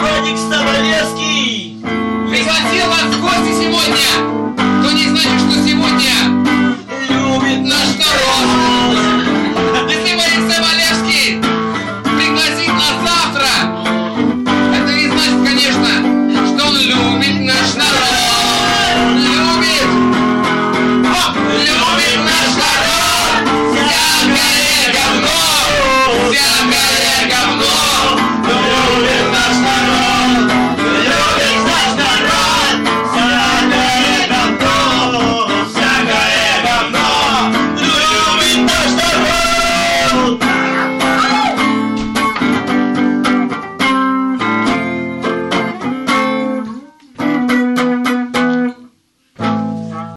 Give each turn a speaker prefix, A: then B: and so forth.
A: Вадик Ставолевский
B: пригласил вас в гости сегодня, то не значит, что сегодня
A: любит
B: наш народ.